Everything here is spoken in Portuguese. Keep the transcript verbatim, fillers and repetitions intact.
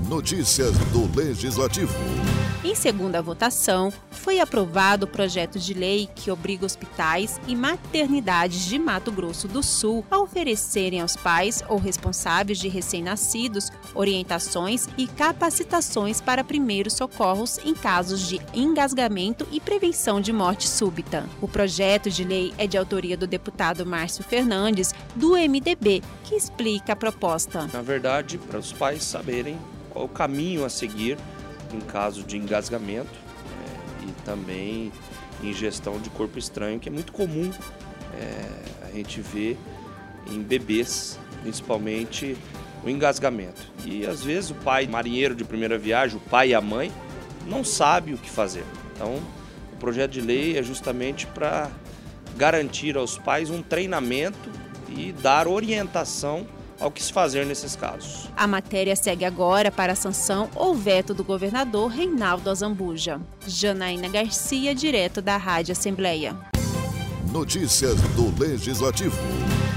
Notícias do Legislativo. Em segunda votação, foi aprovado o projeto de lei que obriga hospitais e maternidades de Mato Grosso do Sul a oferecerem aos pais ou responsáveis de recém-nascidos orientações e capacitações para primeiros socorros em casos de engasgamento e prevenção de morte súbita. O projeto de lei é de autoria do deputado Márcio Fernandes, do M D B, que explica a proposta. Na verdade, para os pais saberem qual o caminho a seguir em caso de engasgamento é, e também ingestão de corpo estranho, que é muito comum é, a gente ver em bebês, principalmente o engasgamento. E às vezes o pai, marinheiro de primeira viagem, o pai e a mãe, não sabe o que fazer. Então, o projeto de lei é justamente para garantir aos pais um treinamento e dar orientação ao que se fazer nesses casos. A matéria segue agora para a sanção ou veto do governador Reinaldo Azambuja. Janaína Garcia, direto da Rádio Assembleia. Notícias do Legislativo.